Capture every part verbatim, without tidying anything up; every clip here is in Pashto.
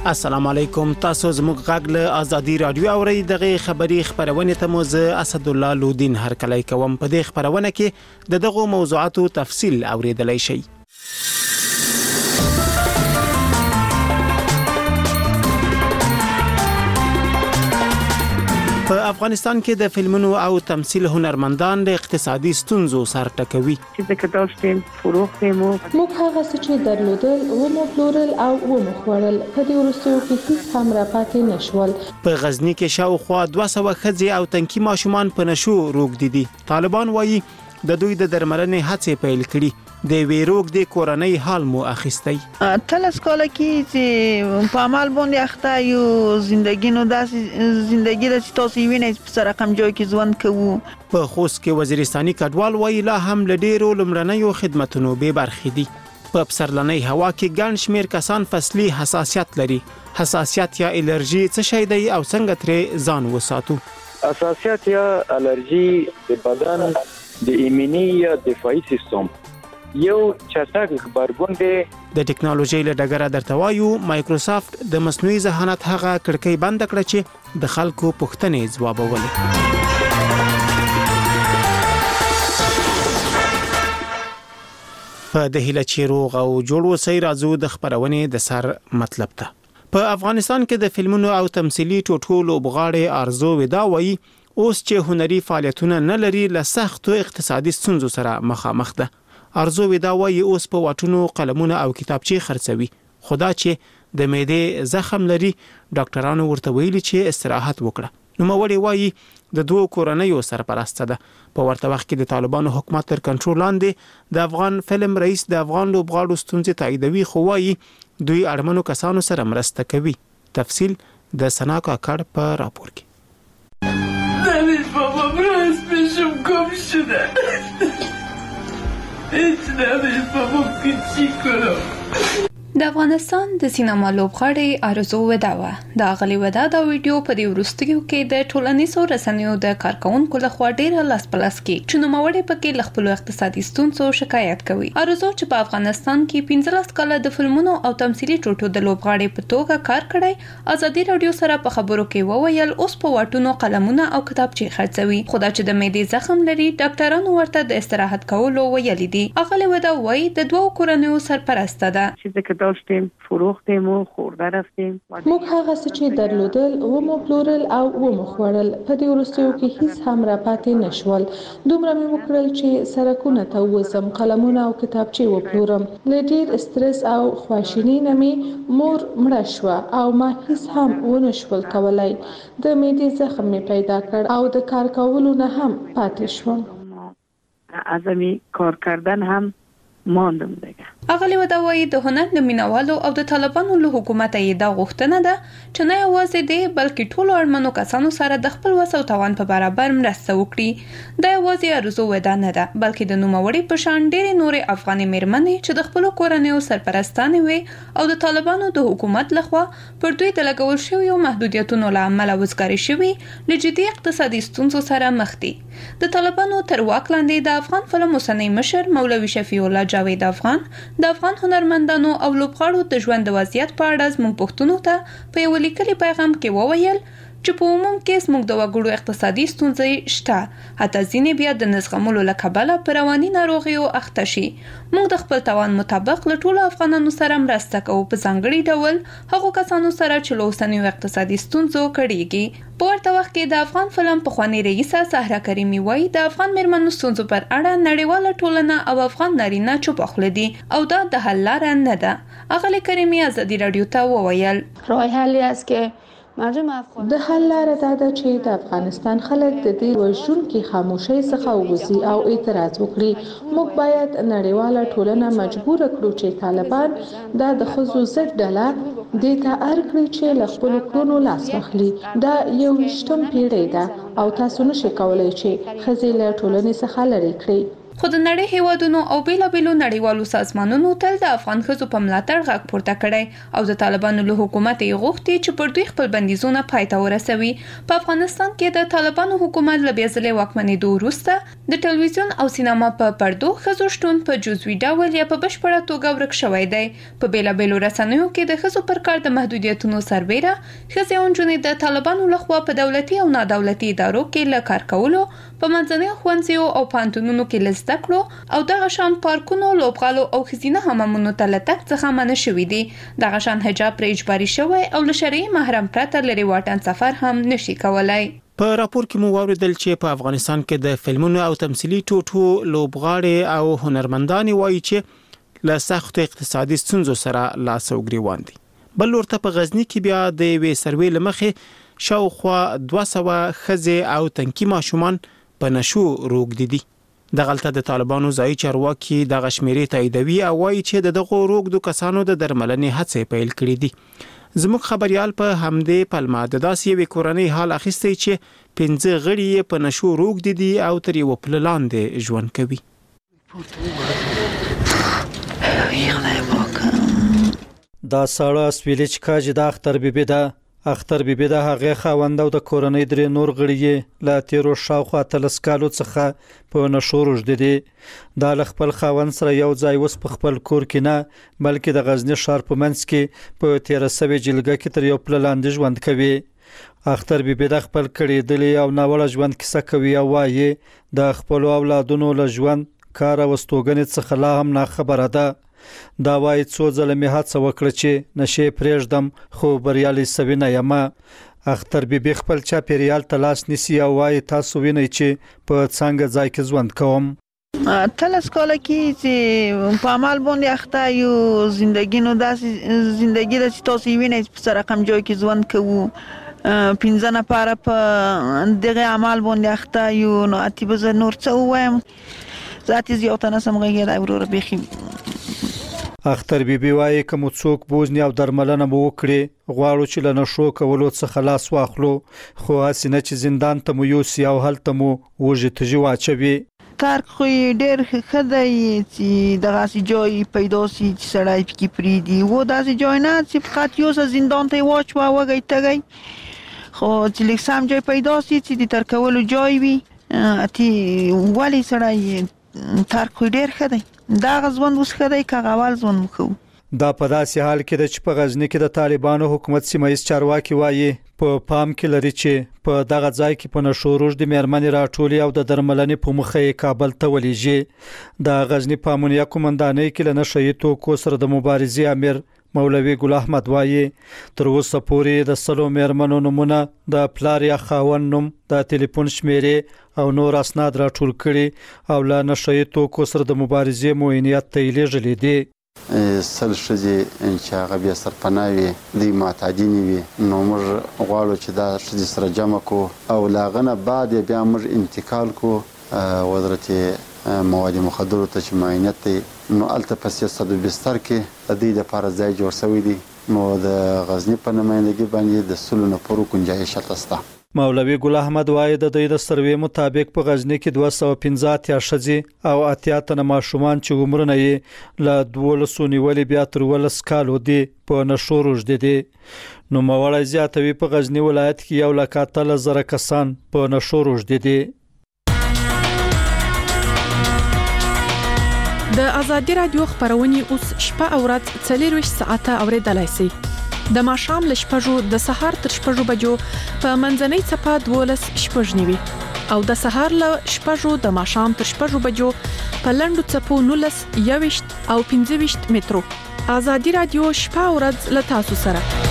السلام علیکم. تاسو زموږ غږ له آزادي رادیو اورئ. دغه خبری خبرونه ته مو زه اسد الله لودین هرکلی کوم. په دې خبرونه کې د دغه موضوعاتو تفصیل اوریدلای شئ. په افغانستان کې د فلمونو او تمثيل هنرمندان د اقتصادي ستونزو سر ټکوي. چې د کتابستان فروختم موږ هغه څه چې درلودل و مو پلورل او و مو خوړل په دې وروستیو کې هیڅ هم را پاتې نشول. په غزنی کې شاوخوا دوه سوه ښځې او تنکي ماشومان په نشو روږدي دي. طالبان وایي د دوی د درملنې هڅې پیل کړي. د ویروګ د کورنۍ حال مو اخیستی. تلس کاله کې چې په عمل باندې اخته یو زندگی نو داسې زندگی د تاسو وینئ په سره رقم جوړ کې ژوند کوو. په خوست کې وزیرستاني کډوال وایي لا هم له ډیرو لمړنیو خدماتونو به برخې دي. په پسرلنۍ هوا کې ګڼ شمیر کسان فصلي حساسیت لري. حساسیت یا الرجی څه شی دی او څنګه ترې ځان وساتو؟ حساسیت یا الرجی د بدن د ایمني یا دفاعي سیستم یو چټک خبرګون دی. د ټکنالوژي له ډګره درته وایو مایکروسافت د مصنوعي ذهانت هغه کړکۍ بند کړه چې د خلکو پوښتنې ځوابولې. په د هیله چې روغ او جوړ وسی راځو د خبرونې د سر مطلب ته. په افغانستان کې د فلمونو او تمثيلي ټوټو لوبغاړي ارزو ودا وایي اوس چې هنري فعالیتونه نه لري له سختو اقتصادي ستونزو سره مخامخ ده. ارزو ودا وایي اوس په واټونو قلمونه او کتابچې خرڅوي. خدا چې د معدې زخم لري ډاکټرانو ورته ویلي چې استراحت وکړه. نو موري وایي د دوه کورنیو سرپرسته ده. په ورته وخت کې د طالبانو حکومت تر کنټرول لاندې د افغان فلم رئیس د افغان لوبغاړو ستونزې تاییدوي خو وایي دوی اړمنو کسانو سره مرسته کوي. تفصیل د سنا کاکړ په راپور کې. نمیش بابا براز پیشم گم شده هیچ نمیش بابا چی کنم. د افغانستان د سینما لوبغاړي ارزو ودا و د اغلی ودا د ویډیو په دی ورستیو کې د ټولنیزو رسنیو د کارکونکو لخوا ډیره لاس پلاس کې چې نو موري پکې لخپلو اقتصادي ستونزو شکایت کوي. ارزو چې په افغانستان کې پنځلس کاله د فلمونو او تمثيلي ټوټو د لوبغاړي په توګه کار کړی ازادي رادیو سره په خبرو کې وویل اوس په واټونو قلمونه او کتابچې خرڅوي. خدا چې د معدې زخم لري ډاکټرانو ورته د استراحت کولو ویلي دي. اغلی ودا وایي د دوه کورنیو سرپرسته ده. داشتیم فروختیم و خورده رفتیم. موږ هغه څه چې درلودل و مو پلورل او و مو خوړل په دې وروستیو کې هیڅ هم را پاتې نشول. دومره مې وکړل چې سرکونه ته وزم قلمونه او کتابچې وپلورم. له ډیر استرس او خواشینۍ نه مې مور مړه شوه او ما هیڅ هم ونه شول کولای. د معدې زخم مې پیدا کړ او د کار کولو نه هم پاتې شوم. ازمی کار کردن هم ماندم دیگه. اغلی ودا وایي د هنر د مینوالو او د طالبانو له حکومت یې دا غوښتنه ده چې نه یوازې دی بلکې ټولو اړمنو کسانو سره د خپل وس او توان په برابر مرسته وکړي. دا یوازې ارزو ودا نه ده بلکې د نوموړي په شان ډېرې نورې افغاني میرمنې چې د خپلو کورنیو سرپرستانې وي او د طالبانو د حکومت لخوا پر دوی د لګول شویو محدودیتونو له امله وزګارې شوي له جدي اقتصادي ستونزو سره مخ دي. د طالبانو تر واک لاندې د افغان فلم اوسنی مشر مولوي شفیع الله جاوید افغان د افغان هنرمندانو او لوبغاړو د ژوند د وضعیت په اړه زموږ پښتنو ته په یو لیکلي پیغام کې وویل چې په عموم کې زموږ د وګړو اقتصادي ستونزې شته حتی ځینې بیا د نزغملو له کبله په رواني ناروغیو اخته شي. موږ د خپل توان مطابق له ټولو افغانانو سره مرسته کوو په ځانګړي ډول هغو کسانو سره چې له اوسنیو اقتصادي ستونزو کړېږي. په ورته وخت کې د افغان فلم پخواني رئیسه سهره کریمي وایي د افغان میرمنو ستونزو پر اړه نړیواله ټولنه او افغان نارینه چوپ خوله دي او دا د حل لاره نه ده. اغلی کریمي ازادي رادیو ته وویل راه حلی است که د حل لاره دا ده چې د افغانستان خلک د دې وژونکي خاموشۍ څخه ووځي او اعتراض وکړي. موږ باید نړیواله ټولنه مجبور کړو چې طالبان دا د ښځو ضد ډله دې ته اړ کړي چې له خپلو کړنو لاس واخلي. دا یوویشتم پیړۍ ده او تاسو نشئ کولی چې ښځې له ټولنې څخه لرې کړئ. خو د نړۍ هیوادونو او بیلابیلو نړیوالو سازمانونو تل د افغان ښځو په ملاتړ غږ پورته کړی او د طالبانو له حکومت یې غوښتي چې پر دوی خپل بندیزونه پای ته ورسوي. په افغانستان کې د طالبانو حکومت له بیا ځلې واکمنېدو وروسته د ټلویزیون او سینما په پردو ښځو شتون په جزوي ډول یا په بشپړه توګه ورک شوی دی. په بیلابیلو رسنیو کې د ښځو پر کار د محدودیتونو سربیره ښځې او نجونې د طالبانو لخوا په دولتي او نادولتي ادارو کې له کار کولو په منځنیو ښوونځیو او پوهنتونونو کې له زده کړو او دغه شان پارکونو، لوبغالو او ښځینه حمامونو ته له تګ څخه منع شوي دي. دغه شان حجاب پرې اجباري شوی او له شرعي محرم پرته لرې واټن سفر هم نشي کولای. په راپور کې مو واوریدل چې په افغانستان کې د فلمونو او تمثيلي ټوټو لوبغاړي او هنرمندان وایي چې له سخت اقتصادي ستونزو سره لاس او ګریوان دي. بل ورته په غزنی کې بیا د وی سروې لمخې شاوخوا دوه سوه ښځې او تنکي ماشومان په نشو روږدي دي. دغلته د طالبانو ځایي چارواکي دغه شمیرې تاییدوي او وایي چې د دغو روږدو کسانو د درملنې هڅې پیل کړې دي. زموږ خبريال په همدې پلمه د داسې یوې کورنۍ حال اخیستی چې پنځه غړي یې په نشو روږدي دي او تر یوه پله لاندې ژوند کوي. دا ساړه اسویلي چې کاجي د اختر بیبي ده. اختر بیبي د هغې خاوند او د کورنۍ درې نور غړي یې له تیرو شاوخوا اتلس کالو څخه په نشو روږدي دي. دا له خپل خاوند سره یو ځای اوس په خپل کور کې نه بلکې د غزنی ښار په منځ کې په تیره سوې جلګه کې تر یو پله لاندې ژوند کوي. اختر بیبي د خپل کړېدلي او ناوړه ژوند کیسه کوي او وایي د خپل اولادونو له ژوند کار او استوګنې څخه لا هم نه خبره ده. دا وایي څو ځله مې هڅه وکړه چې نشې پرېږدم خو بریالۍ سوې نه یم. اختر بیبي خپل چاپېریال ته لاس نیسي او وایي تاسو وینئ چې په څنګه ځای کې ژوند کوم. اتلس کاله کې چې په عمل باندې اخته یو زندگی نو داسې زندگی ده چې تاسو وینئ په څه رقم جای کې ژوند کوو. پنځه نفره په دغه عمل باندې اخته یو نو اتی به زه نور څه ووایم ذاتي زیاته نسم غږېدی وروره بیخي. اختر بیبي وایي که مو څوک بوزني او درملنه مو وکړي غواړو چې له نشو کولو څخه لاس واخلو خو هسې نه چې زندان ته مو یوسي او هلته مو وږې تږي واچوي. ترک خو یې ډېر ښه دی چې دغسې جای پیدا سي چې سړی پکې پرېږدي و داسې جای نه چې فقط یوسه زندان ته یې واچوه وږی تږی خو چې لږ سم جای پیدا سي چې د ترک کولو جای وي اتې ولې سړی ترک خو ډېر ښه دی. دغه ژوند اوس ښه دی که هغه اول ژوند وکړو. دا په داسې حال کې ده چې په غزنی کې د طالبانو حکومت سیمه ییز چارواکي وایي په پام کې لري چې په دغه ځای کې په نشو روږدې مېرمنې راټولي او د درملنې په موخه یې کابل ته ولېږي. د غزنی په امنیه قومندانۍ کې له نشه یي توکو سره د مبارزې امیر مولوي ګل احمد وایي تر اوسه پورې د سلو مېرمنو نومونه د پلار یا خاوند نوم د ټلیفون شمیرې او نور اسناد راټول کړي او له نشه یي توکو سره د مبارزې معاینات ته یې لیږلي دي. سل ښځې چې هغه بې سرپناه وي دوی معتادینې وي نو موږ غواړو چې دا ښځې سره جمع کړو او له هغه نه بعد یې بیا موږ انتقال کړو وزارت مواد مخدرو ته چې معاینت دی نو هلته په سیاست بستر کې د دوی دپاره ځای جوړ شوی دی نو د غزني په نمایندګي باندې د سلو نفرو ګنجایش هلته شته. مولوي ګل احمد وایي د دوی د سروې مطابق په غزنی کې دوه سوه پنځه اتیا ښځې او اتیا تنه ماشومان چې عمرونه یې له دولسو نیولې بیا تر اوولس کالو دي په نشو روږدي دي. نوموړی زیاتوي په غزنی ولایت کې یو لک اتلس زره کسان په نشو روږدي دي. د ازادي رادیو خبرونه اوس شپه او ورځ څلورویشت ساعته اوریدلای شئ. د ماښام له شپږو د سهار تر شپږو بجو په منځنۍ څپه دولس شپږ نیوي او د سهار له شپږو د ماښام تر شپږو بجو په لنډو څپو نولس یوویشت او پنځه ویشت مترو. ازادي رادیو شپه او ورځ له تاسو سره.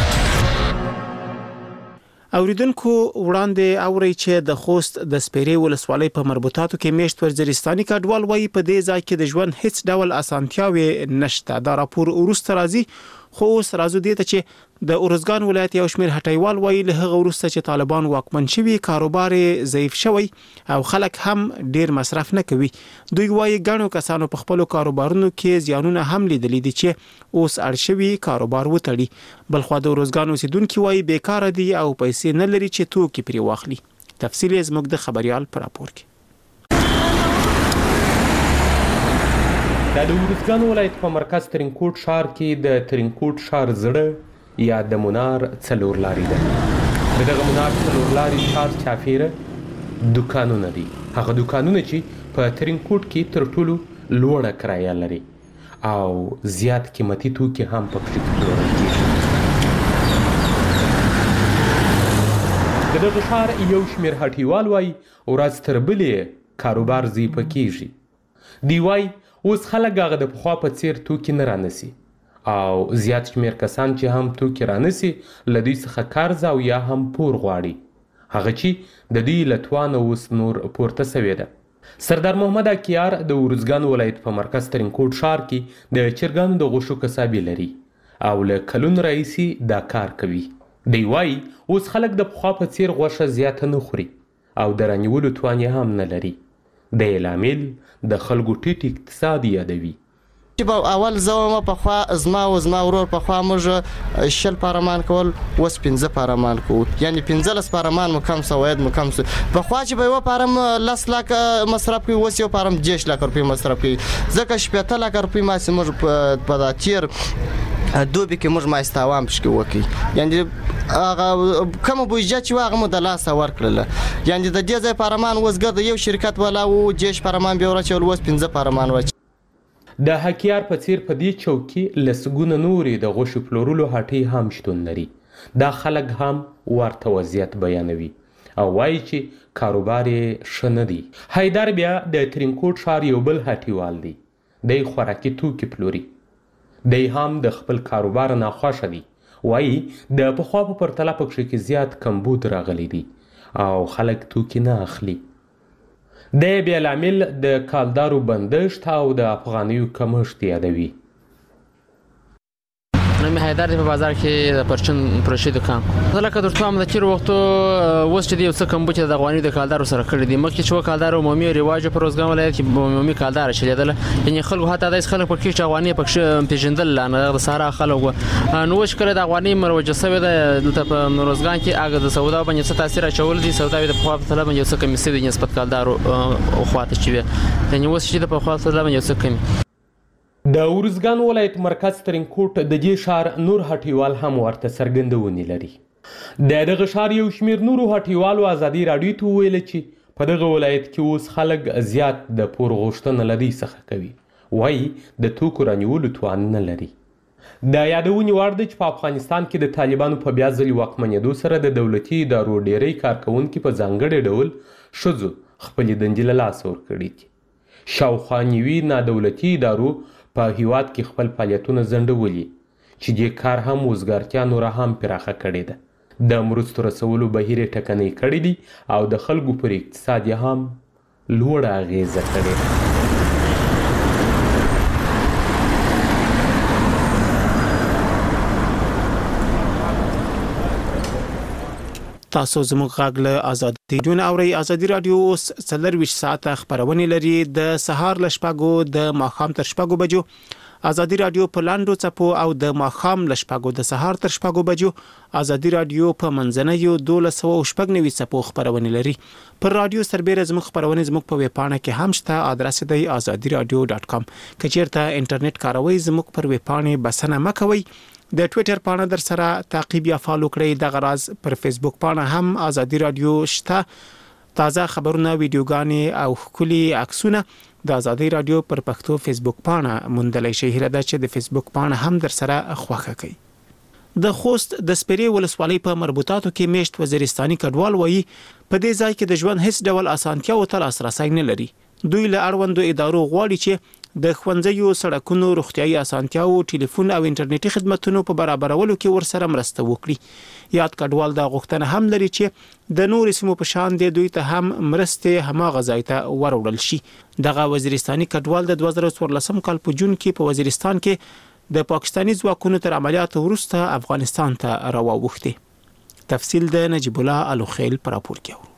اوریدونکو وړاندې اوري چې د خوست د سپیرې ولسوالۍ په مربوطاتو کې میشت ورزرستاني کډوال وایي په دې ځای کې د ژوند هیڅ ډول اسانتیاوي نشته. دا راپور وروسته راځي خو اوس راځو دې ته چې د اورزګان ولایت یو شمېر هټیوال وایي له هغه وروسته چې طالبان واکمن شوي کاروبار ضعیف شوی او خلک هم ډیر مصرف نه کوي. دوی وایي ګڼو کسانو په خپل کاروبارونو کې زیانونه هم لیدلي دي چې اوس اړ شوي کاروبار وتړي. بلخو د اورزګان اوسیدونکو وایي بیکاره دي او پیسې نه لري چې توکي پرې واخلي. تفصیل زموږ د خبريال پر راپور کې. دا د ارزګان ولایت په مرکز ترینکوټ ښار کې د ترینکوټ ښار زړه یا د منار څلور لارې ده. د دغه منار څلور لارې ښار چاپیره دوکانونه دي. هغه دوکانونه چې په ترینکوټ کې تر ټولو لوړه کرایه لري او زیات قیمتي توکي هم پکې پلورل کېږي. د دغه ښار یو شمېر هټیوال وایي ورځ تر بلې کاروبار ضعیفه کېږي. دوی وایي اوس خلک هغه د پخوا په څیر توکي نه رانیسي او زیات شمېر کسان چې هم توکي رانیسي له دوی څخه قرض او یا هم پور غواړي، هغه چې د دوی له توانه اوس نور پورته سوې ده. سردار محمد اکیار د ارزګان ولایت په مرکز ترینکوټ ښار کې د چرګانو د غوښو کسابي لري او له کلونو راهیسې دا کار کوي. دی وایي اوس خلک د پخوا په څیر غوښه زیاته نه خوري او د رانیولو توان یې هم نه لري. د یې لامل د خلکو ټیټ اقتصاد یادوي. چې په اول زه وم پخوا زما او زما ورور پخوا موږ شل پارمان کول، اوس پنځه پارمان کوو، یعنې پنځلس پارمان مو کم سو عاید مو کم سو. پخوا چې به یو پارم لس لاکه مصرف کوي، اوس یو پارم دېرش لاکه روپۍ مصرف کوي، ځکه شپېته لاکه روپۍ ماسې موږ په دا تیر دوبي کې موږ مایستاوام پشکې وکړي، یعنې هغه کومه بودجه چې وه هغه مو د لاسه ورکړله. یعنې د دې ځای پارمان اوس ګرده یو شرکت والا و دېرش پارمان بیا ورچول، اوس پنځه پارمان وچ. د حکیار په څیر په دې چوک کې لسګونه نورې د غوښې پلورلو هټۍ هم شتون لري. دا خلک هم ورته وضعیت بیانوي او وایي چې کاروبار یې ښه نه دی. حیدر بیا د ترینکوټ ښار یو بل هټیوال دی. دی خوراکي توکي پلوري. دی هم د خپل کاروبار ناخوښه دی. وایي د پخوا په پرتله پکښې کې زیات کمبود راغلی دی او خلک توکي نه اخلي. د بیا لامل د کالدارو بندښت او د افغانیو کمښت یادوي. نوم حیدر دی، په بازار کې د پرچون پروشي دکان. زه لکه درته وایم د تېرو وختو اوس چې دی یو څه کمبود د افغانیو د کالدارو سره کړي دي. مخکې چې و کالدار عمومي رواج په ارزګان ولایت کې عمومي کالداره چلېدله، یعنې خلکو حتی داسې خلک پکې چې افغاني پکښې پېژندل نه د سهارا خلک وو. نو اوس چې کله د افغاني مروجه سوې ده دلته په ارزګان کې هغه د سودا باندې څه تاثیر اچولی دی. سودا یې د پخوا په پرتله باندې یو څه کمې سوي دي نسبت کالدارو خواته چې وي، یعنې اوس چې د پخوا په پرتله باندې یو څه کمې. د ارزګان ولایت مرکز ترینکوټ د دې ښار نور هټیوال هم ورته څرګندونې لري. د دغه ښار یو شمېر نورو هټیوالو ازادي راډیو ته وویله چې په دغه ولایت کې اوس خلک زیات د پور غوښتنه له دوی څخه کوي. وایي د توکو رانیولو توان نه لري. د یادونې وړ ده چې په افغانستان کې د طالبانو په بیا ځلې واکمنېدو سره د دولتي ادارو ډیری کارکوونکي په ځانګړي ډول ښځو خپلې دندې له لاسه ورکړي دي. شاوخوا نوي نادولتي ادارو په هیواد کې خپل فعالیتونه ځنډولي چې دې کار هم وزګارتیا نوره هم پراخه کړې ده. د مرستو رسولو بهیر یې ټکنی کړی دی او د خلکو پر اقتصاد یې هم لوړه اغیزه کړې ده. تاسو زموږ غږ له ازادي راډیو نه اورئ. ازادي راډیو اوس څلرویشت ساعته خبرونه لري، د سهار له شپږو د ماښام تر شپږو بجو. ازادي راډیو په لاندو څپو او د ماښام له شپږو د سهار تر شپږو بجو. ازادي راډیو په منځنیو دولس سوه شپږ نوي څپو خبرونه لري. پر رادیو سربېره زموږ خبرونه زموږ په ویب پاڼه کې هم شته. ادرس دی azadi radio dot com. که چیرته انټرنیټ کاروي زموږ پر ویب پاڼه بسنه مکوئ. د ټوئیټر پاڼه در سره تعقیب یا فالو کړئ. د غراز پر فیسبوک پاڼه هم ازادي رادیو شته. تازه خبرونه، ویډیوګانې او ښکلي عکسونه د ازادي رادیو پر پښتو فیسبوک پاڼه موندلای شئ. هیله ده چې د فیسبوک پاڼه هم در سره خوښه کړئ. د خوست د سپیرې ولسوالۍ په مربوطاتو کې میشت وزیرستاني کډوال وایي په دې ځای کې د ژوند هیڅ ډول اسانتیا او تل لاسرسی نه لري. دوی له اړوندو ادارو غواړي چې د ښوونځیو، سړکونو، روغتیايي اسانتیاو، ټلیفون او انټرنیټي خدماتو په برابرولو کې ورسره مرسته وکړي. یاد کډوال دا غوښتنه هم لري چې د نورو سیمو په شان دی دوی ته هم مرستې هماغه ځای ته وروړل شي. دغه وزیرستاني کډوال د دوه زره څوارلسم کال په جون کې په وزیرستان کې د پاکستاني ځواکونو تر عملیاتو وروسته افغانستان ته راووښتي. تفصیل د نجیب الله الوخیل پر راپور کې.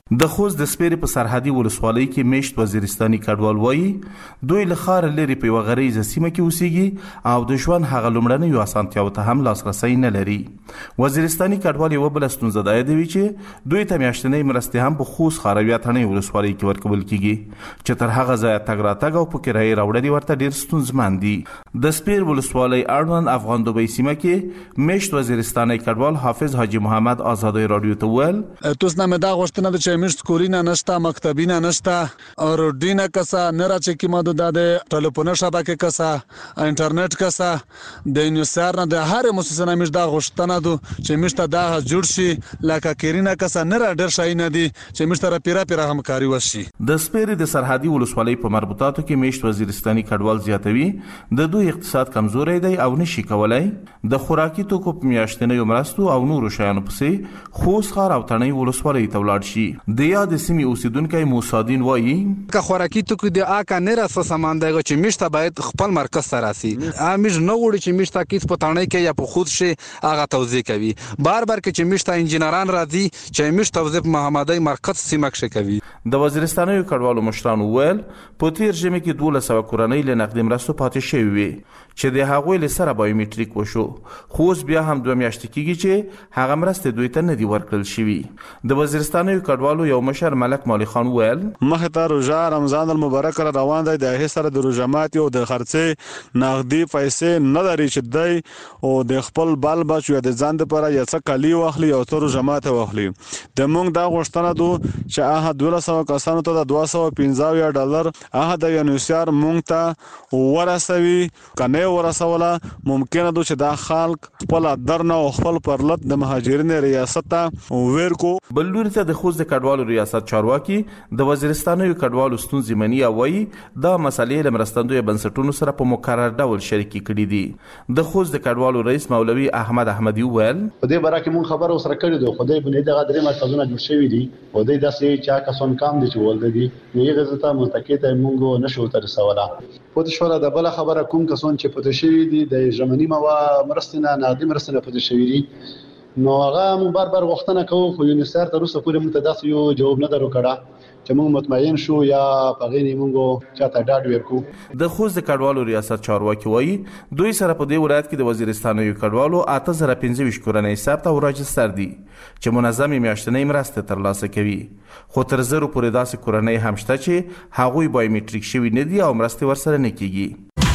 د خوست د سپیرې په سرحدي ولسوالۍ کې میشت وزیرستاني کډوال وایي دوی له ښاره لرې په یوه غریزه سیمه کې اوسېږي او د ژوند هغه لومړنیو اسانتیاوو ته هم لاسرسی نه لري. وزیرستاني کډوال یوه بله ستونزه دا یادوي چې دوی ته میاشتنۍ مرستې هم په خوست ښاروي اتڼۍ ولسوالۍ کې ورکول کیږي چې تر هغه ځایه تګ راتګ او په کرایې راوړل ورته ډېر ستونزمن دي. د سپیر ولسوالۍ اړوند افغان دوبۍ سیمه کې میشت وزیرستاني کډوال حافظ حاجي محمد ازادۍ راډیو ته وویل توس نه مې دا غوښتنه ده چې میشت کورینه نشته، مکتبینه نشته، روډینه کسه نه راځي کې ماده د ټلیفون شبکه کسه، انټرنیټ کسه، د انیسار نه د هر مؤسسه نه میشت دا غوښتنه ده چې میشت دا جوړ شي لکه کورینه کسه نه را ډیر شي نه دي چې میشت را پیرا پیرا همکاري وشي. د سپیرې د سرحدي ولسوالۍ په مربوطاتو کې میشت وزیرستاني کډوال زیاتوي د دوی اقتصاد کمزوری دی او نشي کولای د خوراکي توکو په میاشتنیو مرستو او نورو شیانو پسې خوست ښار او تڼۍ ولسوالۍ ته ولاړ شي. د یاد سیمې اوسیدونکی موسادین وایي که خوراکي توکو د آکا نه راسه سامان دی چې میشته باید خپل مرکز ته راسي. امیش نه غوړي چې میشته کیس په تڼۍ کې یا په خوست شي هغه توزیع کوي. بار بار کې چې میشته انجینران راځي چې میشته توزیع محمدای مرکز سیمه کې کوي. د وزیرستاني کډوالو مشرانو ویل په تیر ژمي کې دولس سوه کورنۍ له نقدي مرستو پاتې شوي وي چې د هغوی له سره بایومټریک وشو، خو اوس بیا هم دوه میاشتې کېږي چې هغه مرستې دوی ته نه دي ورکړل شوي. د وزیرستاني کډوالو یو مشر ملک مالی خان ویل مخې ته روژه رمضان المبارک را روان دی، د هغې سره د روژه ماتي او د خرڅې نقدي پیسې نه لري چې دی او د خپل بال بچو یا د ځان دپاره یو څه کالي واخلي او څه روژه ماته واخلي. د موږ دا غوښتنه ده چې هغه دولس سوه کسانو ته د دوه سوه پنځه اویا ډالر هغه د یونیسیار موږ ته ورسوي. که نه یې ورسوله ممکنه ده چې دا خلک خپل درنه او خپل پرلت د مهاجرین ریاست ته ویر کو. بل لوري ته د خوست د کډوالو ریاست چارواکي د وزیرستاني کډوالو ستونزې مني او وایي دا مسلې له مرستندویو بنسټونو سره په مکرر ډول شریکې کړي دي. د خوست د کډوالو رئیس مولوي احمد احمدي وویل په دې باره کې مونږ خبره ورسره کړې ده، خو دوی بنیادي دغه درې مرکزونه جوړ شوي دي او دوی داسې چا کسان کام دي چې ولده دي نو هغې ځای ته منتقې ته مونږ نشو ورته رسولی. پوه شوله د بله خبره کوم کسان چې پته شوي دي د ژمني موا مرستې نه نغدي مرستې نه پته شوي دي نو هغه مونږ بار بار غوښتنه کوو خو یونیسار تر اوسه پورې مونږ ته داسې یو جواب نه درو کړه چې مونږ مطمئن شو یا په هغې نه مونږ چاته ډاډ ورکړو. د خوست د کډوالو ریاست چارواکي وایي دوی سره په دې ولایت کې د وزیرستاني کډوالو اته زره پنځه ویشت کورنۍ ثبت او راجستر دي چې منظمې میاشتنۍ مرستې ترلاسه کوي، خو تر زرو پورې داسې کورنۍ هم شته چې هغوی بایومټریک شوي نه دي او مرستې ورسره نه کیږي.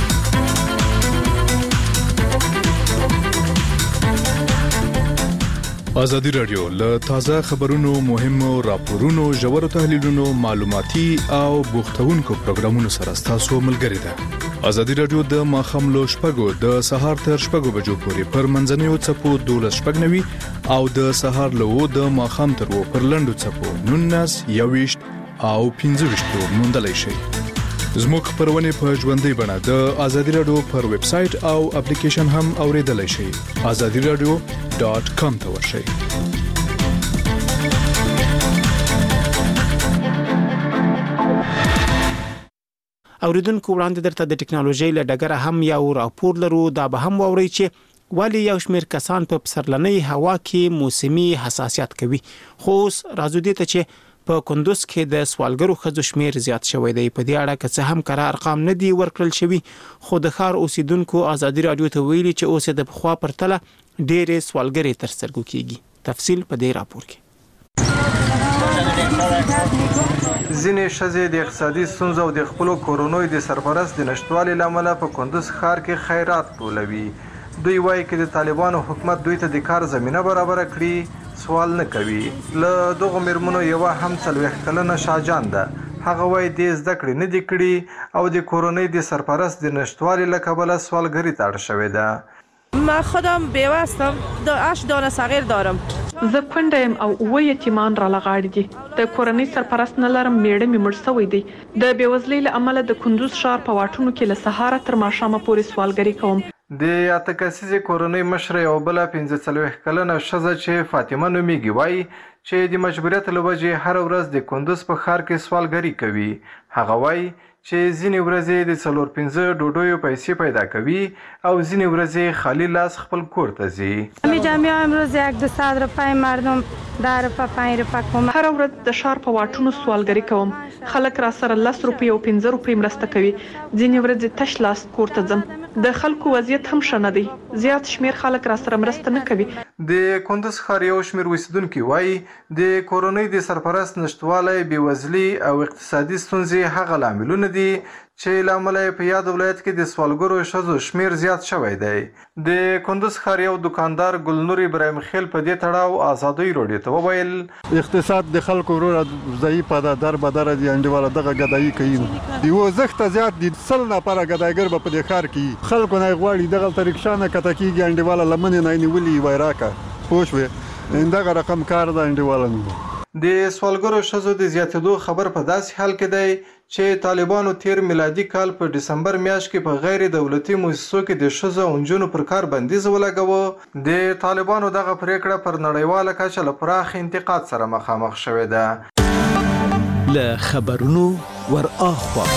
ازادي راډیو له تازه خبرونو، مهمو راپورونو، ژورو تحلیلونو، معلوماتي او بوختونکو پروګرامونو سره تاسو ملګری ده. ازادي راډیو د ماخام لو شپږو د سهار تر شپږو بجو پورې پر منځنیو څپو دولس شپږ نوي او د سهار لو د ماخام تر و پر لنډو څپو نونس یويشت او پنځه ویشت موندلای شي. زموږ خبرونه په ژوندۍ بڼه د ازادي راډیو پر ویب سټ او اپلیکیشن هم اوریدلای شئ. ازادي راډیو ډاٹ کام ته ورشئ. اوریدونکو وړاندې درته د ټکنالوژي له ډګره هم یو راپور لرو. دا به هم واورئ چې ولی یو شمېر کسان په پسرلنۍ هوا کې موسمي حساسیت کوي. خو اوس راځو دې ته چې په کندوز کې د سوالګرو ښځو شمېر زیات شوی دی. په دې اړه که څه هم کره ارقام نه دي ورکړل شوي، خو د ښار اوسیدونکو ازادي راډیو ته ویلي چې اوس د پخوا پرتله ډېرې سوالګرې تر سترګو کېږي. تفصیل په دې راپور کې. ځینې ښځې د اقتصادي ستونزو او د خپلو کورونو د سرپرست د نشتوالي له امله په کندوز ښار کې خیرات ټولوي. دوی وایي چې د طالبانو حکومت دوی ته د کار زمینه برابره کړي سوال نه کوي. له دغو میرمنو یوه هم څلوېښت کلنه شاهجان ده. هغه وایي دې زده کړې نه دي کړي او د کورنۍ د سرپرست د نشتوالي له کبله سوالګري ته اړ شوې ده. من خودم بیوه هستم، هشت دانه صغیر دارم. زه کونډه یم او اووه یتیمان را لغاړي دي. د کورنۍ سرپرست نه لرم، میړه مې مړ شوی دی. د بېوزلۍ له امله د کندوز ښار په واټونو کې له سهاره تر ماښامه پورې سوالګري کوم. د اته کسیزې کورنۍ مشره یو بله پنځه څلوېښت کلنه ښځه چې فاطمه نومیږي وایي چې د مجبوریت له وجې هره ورځ د کندوز په ښار کې سوالګري کوي. هغه وایي چې ځینې ورځې د څلور پنځه ډوډیو پیسې پیدا کوي او ځینې ورځې خالی لاس خپل کور ته ځي. می جامعه امروز یک دو صد روپای مردم در روپا پنج روپا کوم. هر ورځ د ښار په واټونو سوالګري کوم. خلک را سره لس روپۍ او پنځه روپۍ مرسته کوي. ځینې ورځې تش لاس کور ته ځم. د خلکو وضعیت هم ښه نه دی. زیات شمیر خلک را سره مرسته نه کوي. د کندز ښار یو شمیر اوسیدونکي وایي د کورنۍ د سرپرست نشتوالی، بېوزلي او اقتصادي ستونزې هغه لاملونه دي چې له امله یې په یاد ولایت کې د سوالګرو ښځو شمیر زیات شوی دی. د کندز ښار یو دوکاندار ګلنور ابراهیم خیل په دې تړاو ازادۍ راډیو ته وویل اقتصاد د خلکو وروره ضعیفه ده، در به دره دي انډیواله دغه ګدایي کوي. یو زښته زیات دي، سل نفره ګدایګر به په دې ښار کې خلکو نه غواړي دغلته رکشا نه کته کېږي، انډیواله لمنې نه یې نیولي وای راکړه. پوه شوې دغه رقم کار ده انډیواله نه. د سوالګرو ښځو د زیاتېدو خبر په داسې حال کې دی چې طالبانو تیر میلادي کال په ډسمبر میاشت کې په غیر دولتي مؤسسو کې د ښځو او نجونو پر کار بندیز ولګاوه. د طالبانو دغه پریکړه پر نړیواله کچه له پراخ انتقاد سره مخامخ شوې ده. له خبرونو ور اخوا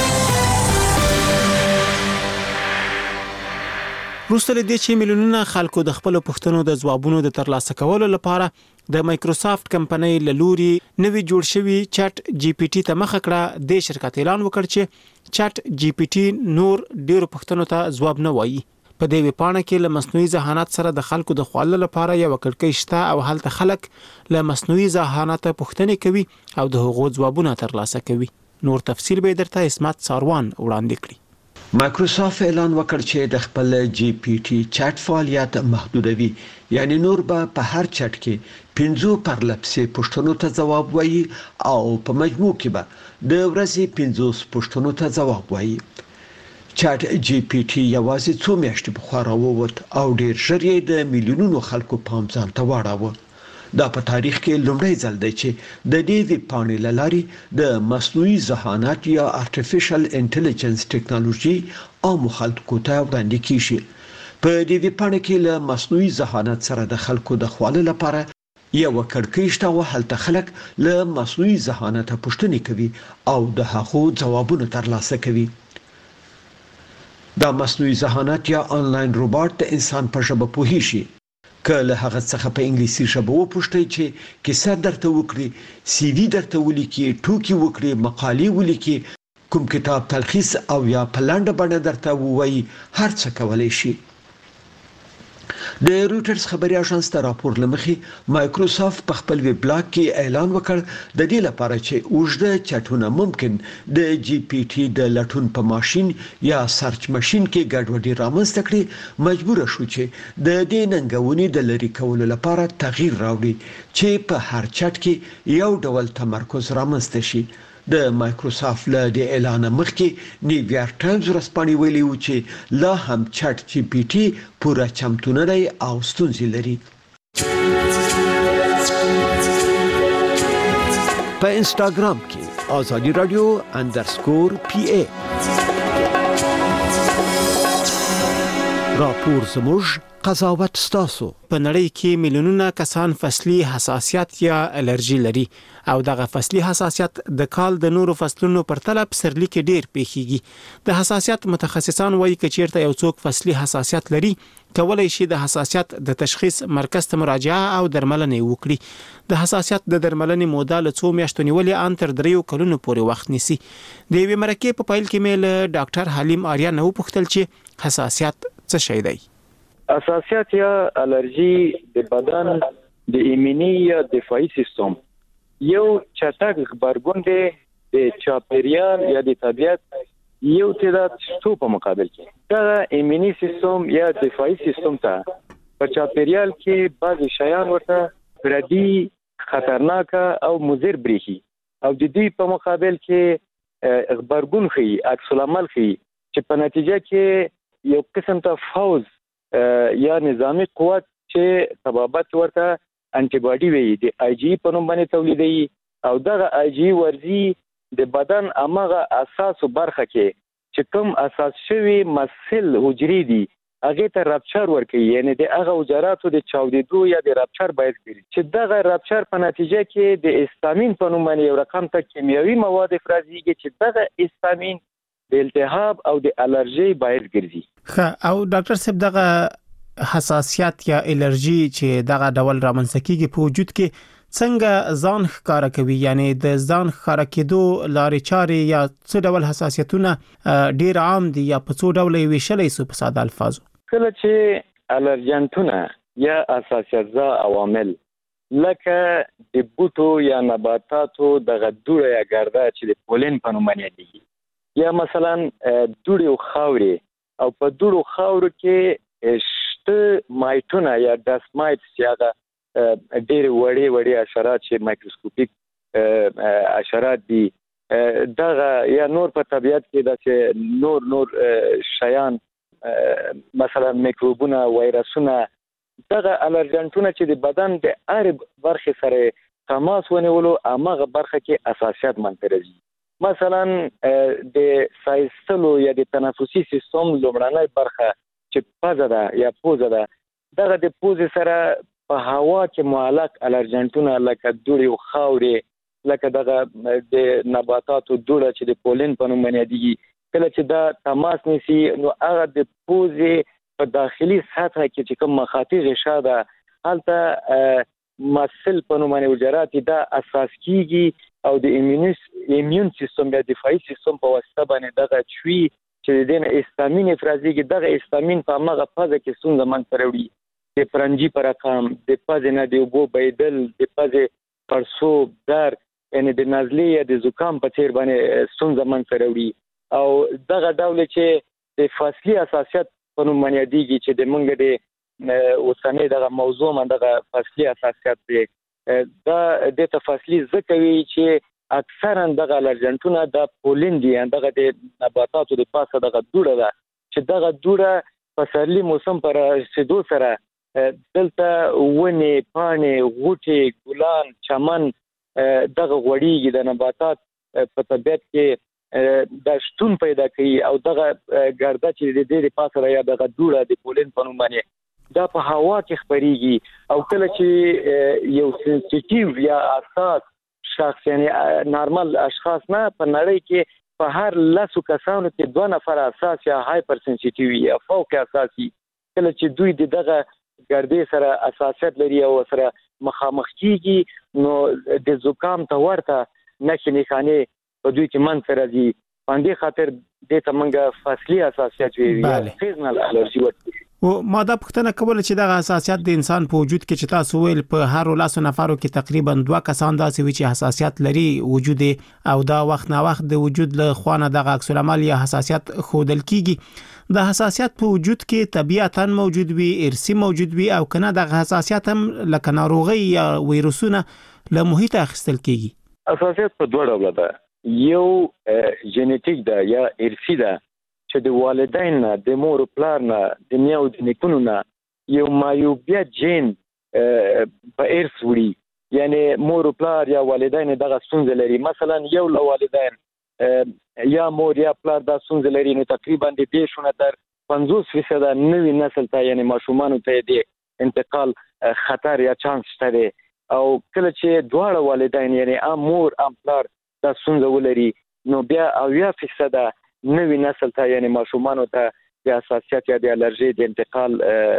وروسته له دې چې میلیونونه خلکو د خپلو پوښتنو د ځوابونو د ترلاسه کولو لپاره د مایکروسافت کمپنۍ له لوري نوی جوړ شوی چټ جی پی ټي ته مخه کړه. د شرکت اعلان وکړ چې چټ جی پی ټي نور ډیرو پوښتنو ته ځواب نه وایي. په دې ویبپاڼه کې له مصنوعي ذهانت سره د خلکو د خوړلو لپاره یو کړکۍ شته او هلته خلک له مصنوعي ذهانت پوښتنې کوي او د هغو ځوابونه ترلاسه کوي. نور تفصیل به درته اسمت ساروان وړاندې کړي. مایکروسافت اعلان وکړ چې د خپل جی پی ټي چټ فعالیت محدودوي، یعنی نور به په هر چټ کې پنځو پرلپسې پوښتنو ته ځواب وایي او په مجموع کې به د ورځې پنځوس پوښتنو ته ځواب وایي. چټ جی پی ټي یوازې څو میاشتې پخوا راووت او ډیر ژر یې د میلیونونو خلکو پام ځان ته واړاوه. دا په تاریخ کې لومړی ځل دی چې د دې ویبپاڼې له لارې د مصنوعي ذهانت یا ارتفیشل انټيليجنس ټیکنالوژي عامو خلکو ته وړاندې کیږي. په دې ویبپاڼه کې له مصنوعي ذهانت سره د خلکو د خوړلو لپاره یو کړکۍ شته او هلته خلک له مصنوعي ذهانت پوښتنې کوي او د هغو ځوابونه ترلاسه کوي. دا مصنوعي ذهانت یا انلاین روباټ د انسان په ژبه پوهیږي. که له هغه څخه په انګلیسي ژبه وپوښتئ چې کیسه درته وکړي، سی وی درته ولیکي، ټوکې وکړي، مقالې ولیکي، کوم کتاب تلخیص او یا په لنډه بڼه درته ووایي، هر څه کولی شي. د رویټرز خبري اژانس ته راپور لمخې مایکروسافت په خپل ویب بلاګ کې اعلان وکړ د دې لپاره چې اوږده چټونه ممکن د جی پی ټي د لټون په ماشين یا سرچ ماشين کې ګډوډي رامنځته کړي، مجبور شو چې د دې ننګونې د لری کولو لپاره تغییر راوړي چې په هر چټ کې یو ډول تمرکز رامنځته شي. د مایکروسافت له د اعلان مخکې نیویارک ټایمز ورځپاڼې ویلي و چې لا هم چټ جی پی ټي پوره چمتو نه دی او ستونزې لري. په انستاګرام کې آزادي رادیو اندرسکور پی ای راپور زموږ قضاوت ستاسو. په نړۍ کې میلیونونه کسان فصلي حساسیت یا الرجی لري او دغه فصلي حساسیت د کال د نورو فصلونو پر طلب سرلی کې ډیر پیښیږي. د حساسیت متخصصان وایي چې چیرته یو څوک فصلي حساسیت لري کولای شي د حساسیت د تشخیص مرکز ته مراجعه او درملنه وکړي. د حساسیت د درملنې موده له څو میاشتو نیولې ان تر دریو کلونو پورې وخت نیسي. د یوې مرکې په پایل کې مې له ډاکټر حلیم آریا نه وپوښتل چې حساسیت څه شی دی. حساسیت یا الرجی د بدن د ایمنی یا دفاعي سیستم یو چټک خبرګون دی د چاپیریال یا د طبیعت یو تعداد شتو په مقابل کې. دا ایمنی سیستم یا دفاعي سیستم ته په چاپیریال کې بعض شیان ورته پردي، خطرناک او مضر بریښي او د دې په مقابل کې خبرګون خي، عکس العمل خي چې په نتیجه کې یو قسم ته فوز یا نظامی قوت چې تبابت ورته انټي باډي وي د آی جی په نوم باندې تولیدوي او دغه آی جی ورزي د بدن امغه اساس برخه کې چې کوم اساس شوی مسل حجري دي هغه ته رپچر ورکوي، یعنی د هغه حجراتو د چاودیدو یا د رپچر باید کړي چې دغه رپچر په نتیجه کې د هیستامین په نوم باندې یو رقم ته کیمیاوي مواد افرازيږي چې دغه هیستامین د التهاب او د الرجي باعث ګرځي. ښه او ډاکټر صاحب دغه حساسیت یا الرجي چې دغه ډول رامنځته کیږي په وجود کې څنګه ځان ښکارا کوي، یعنی د ځان ښکارا کېدو لارې چارې یا څه ډول حساسیتونه ډیر عام دي یا په څو ډول ویشلې سو په ساده الفاظو؟ کله چې الرجنټونه یا حساسیت زا عوامل لکه د بوټو یا نباتاتو دغه دوړه یا ګرده چې د پولن په نوم یادېږي، یا مثلا دوړې او خاورې، او په دوړو خاورو کې شته مایټونه یا ډست مایټس چې هغه ډېر وړې وړې حشرات چې مایکروسکوپیک حشرات دي، دغه یا نور په طبیعت کې داسې نور نور شیان مثلا میکروبونه، وایرسونه، دغه الرجنټونه چې د بدن د هر برخې سره تماس ونیولو هغه برخه کې اساسیت منځ راځي. مثلا د سایستلو یا د تنفسي سیستم لومړنۍ برخه چې پزه ده یا پوزه ده، دغه د پوزې سره په هوا کې معلق الرجنټونه لکه دوړې او خاورې، لکه دغه د نباتاتو دوړه چې د پولن په نوم یادېږي، کله چې دا تماس نیسي نو هغه د پوزې په داخلي سطح کې چې کوم مخاطي غشا ده هلته مسل په نوم باندې حجرات دا اساس کیږي او د ایمیون ایمیون سیستم یا دفاعي سیستم په واسطه باندې دغه چوي چې دین هیستامین افرازيږي، دغه هیستامین په هغه فازه کې ستونزه منځ ته راوړي، د پرنجي پر رقم، د پزې نه د اوبو بهیدل، د پزې پړسوب، در یعنی د نزلې یا د زکام په څیر باندې ستونزه منځ ته راوړي. او دغه ډول چې د فصلي حساسیت په نوم باندې یادېږي چې د مونږ د اوسنۍ دغه موضوع باندې دغه فصلي حساسیت دی، دا د تفصیلی ځکه وی چې اکثرا دغه الرجنټونه د پولن دي، دغه د نباتاتو د پاسه دغه دوړه ده چې دغه دوړه په سرلي موسم پر رسیدو سره دلته ونې، پاڼې، غوټې، ګلان، چمن دغه غوړیږي، د نباتات په طبیعت کې د شتون پیدا کوي او دغه ګرده چې د دې پاسه یا دغه دوړه د پولن په نوم باندې دا په هوا کې خپريږي. او کله چې یو سنسټیټیو یا حساس شخص یعنی نارمل اشخاص نه په نړۍ کې په هر لاسو کسانو کې دوه نفر حساس یا هایپر سنسټیټیو یا فوق حساسي، کله چې دوی دغه ګردې سره حساسیت لري او سره مخامخ کیږي نو د زکام ته ورته نښې نښانې په دوی کې منځ ته راځي. باندې خاطر دې ته موږ فصلي حساسیت ویل سیزنل الرجي ورته. او ما دا پوښتنه کوله چې دغه حساسیت د انسان په وجود کې چې تاسو ویل په هر لاسو نفرو کې تقریبا دوه کسان داسې وي چې حساسیت لري وجود، او دا وخت نه وخت د وجود له خوانه دغه عکس العمل یا حساسیت خودل کیږي. د حساسیت په وجود کې طبيعتاً موجود وي، ارثي موجود وي، او کنه دغه حساسیت هم لکه ناروغي یا ویروسونه له محیط اخیستل کیږي. حساسیت په دوه ډوله ده، یو جنټیک ده یا ارثي ده چې د والدین نه، د مور او پلار نه، د نیا او د نیکونو نه یو مایوبیا جین په ارث وړي، یعنی مور او پلار یا والدین دغه ستونزه لري. مثلا یو له والدین یا مور یا پلار دا ستونزه لري نو تقریبا د دې شونه تر پنځوس فیصد نوي نسل ته یعنی ماشومان ته د انتقال خطر یا چانس شته. او کله چې دواړه والدین یعنی ام مور ام پلار دا ستونزه ولري نو بیا اویا فیصد نوی نسل ته یعنی ماشومان ته د حساسیت یا د الرجي د انتقال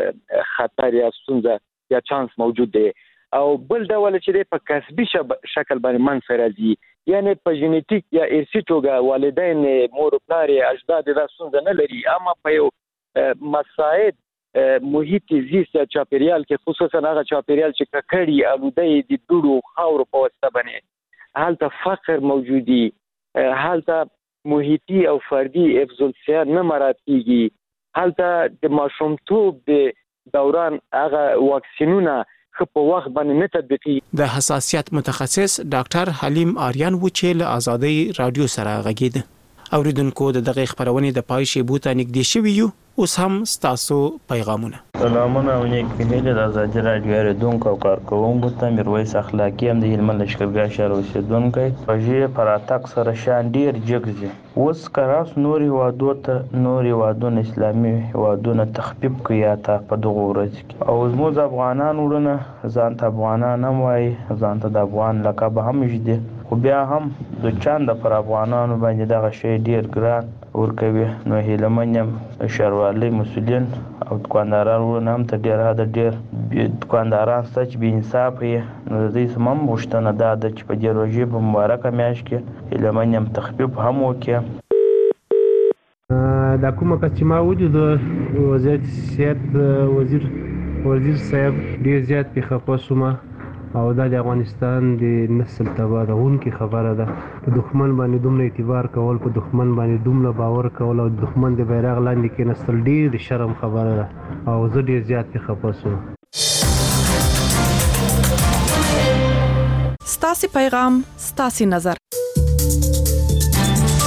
خطر یا ستونزه یا چانس موجود دی. او بل ډول چې په کسبي شکل باندې منځ راځي، یعنی په جنټیک یا ارثي توګه والدین مور او پلار اجداد دا ستونزه نه لري، اما په یو مساعد محیط زیست یا چاپیریال کې خصوصا هغه چاپیریال چې ککړی آلوده د دوړو خاورو په واسطه باندې هلته فقر موجودي، هلته محیطي او فردي حفظ الصحه نه مراعات کیږي، هلته د ماشومتوب د دوران هغه واکسینونه خو وخت باندې نه تطبیقي. د حساسیت متخصص ډاکټر حلیم آریان و چې له آزادۍ رادیو سره غږیده. اوریدونکو د دغه خبرونه د پای شی بوته نږدې شوی یو، اوس هم ستاسو پیغامونه. سلامونه او نیک هیله د آزادۍ رادیو ریډونکو او کارکوونکو ته میرویس اخلاقی هم د هلمند لشکرګاه شهر اوسیدونکی پژې پراتک سره شان ډیر جګزي. اوس کراس نور هوادو ته نور هوادونه اسلامي هوادونه تخفیف کوي تا په دغه ورځ کې، او زموږ افغانان ورونه ځان ته افغانان هم وایي، ځان ته د افغان لقب هم جدي، خو بیا هم د چانده پر افغانانو باندې دغه شی ډیر ګران ورکوي. نو هیله من یم ښاروالۍ مسؤلین او دکانداران ورونه هم تر ډېره حده ډېر دکانداران شته چې بې انصافه یې. نو د دوی څخه هم غوښتنه دا ده چې په دې روژې په مبارکه میاشت کې هیله من یم تخفیف هم وکړي. دا کومه کس چې ما ولید وزارت صحت وزیر وزیر صاحب ډېر زیات پې خفه شوم او دا د افغانستان د نسل تباهونکې خبره ده. په دښمن باندې دومره اعتبار کول، په دښمن باندې دومره باور کول او دښمن د بیرغ لاندې کېناستل ډېر د شرم خبره ده او زه ډېر زیات پې خفه شوم. ستاسې پیغام ستاسې نظر.